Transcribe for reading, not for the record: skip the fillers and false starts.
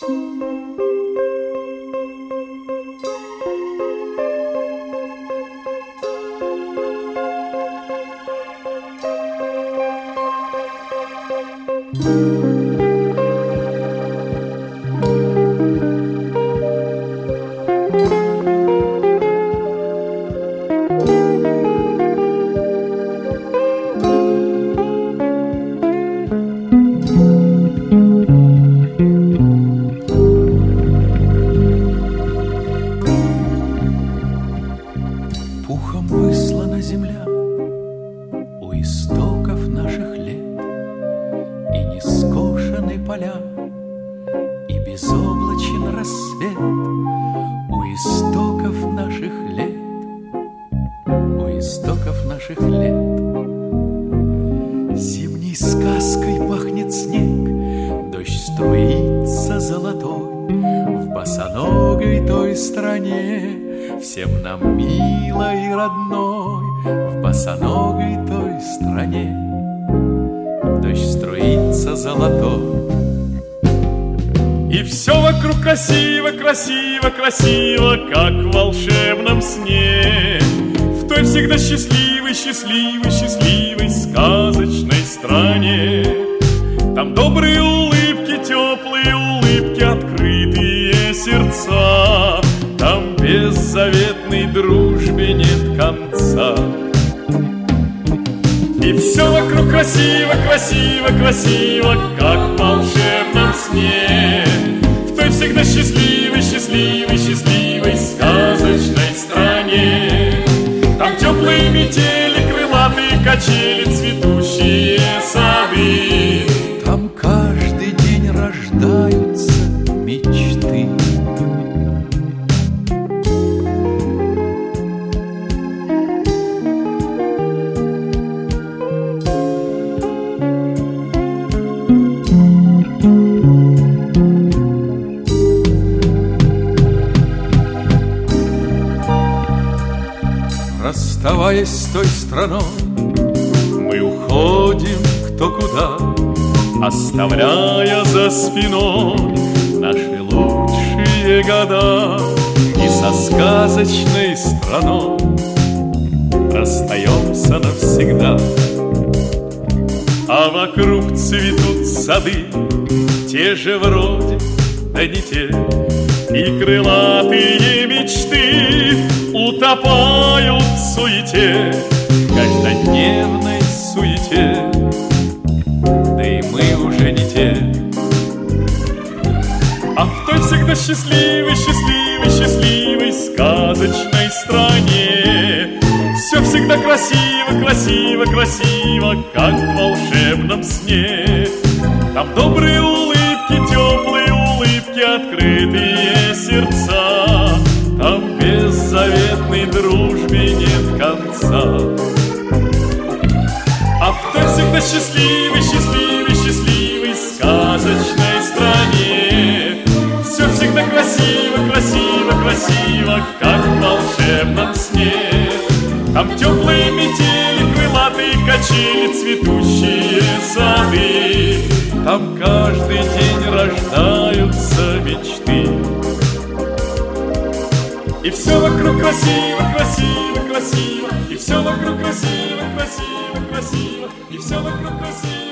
Пухом выслана земля у истоков наших лет, и не скошены поля, и безоблачен рассвет у истоков наших лет, у истоков наших лет. Зимней сказкой пахнет снег, дождь струится золотой в босоногой той стране, всем нам милой и родной, в босоногой той стране. Дождь струится золотой, и все вокруг красиво, красиво, красиво, как в волшебном сне, в той всегда счастливой, счастливой, счастливой сказочной стране. Там добрые улыбки, теплые улыбки, открытые сердца, там беззаветной дружбе нет конца. И все вокруг красиво, красиво, красиво, как в волшебном сне, в той всегда счастливой, счастливой, счастливой сказочной стране. Там теплые метели, крылатые качели, цветущие сады, там каждый день рождаются мечты. Расставаясь с той страной, мы уходим кто куда, оставляя за спиной наши лучшие года. И со сказочной страной расстаемся навсегда. А вокруг цветут сады, те же вроде, да не те, и крылатые мечты утопают в суете, в каждодневной суете. Да и мы уже не те. А в той всегда счастливой, счастливой, счастливой сказочной стране все всегда красиво, красиво, красиво, как в волшебном сне. Там добрые улыбки, теплые улыбки, открытые сердца, там беззаветной дружбе нет конца. А в той всегда счастливой, счастливой, счастливой сказочной стране все всегда красиво, красиво, красиво, как в волшебном сне. Там теплые метели, крылатые качели, цветущие сады, там каждый день рождаются мечты. И все вокруг красиво, красиво, красиво, и все вокруг красиво, красиво, красиво, и все вокруг красиво.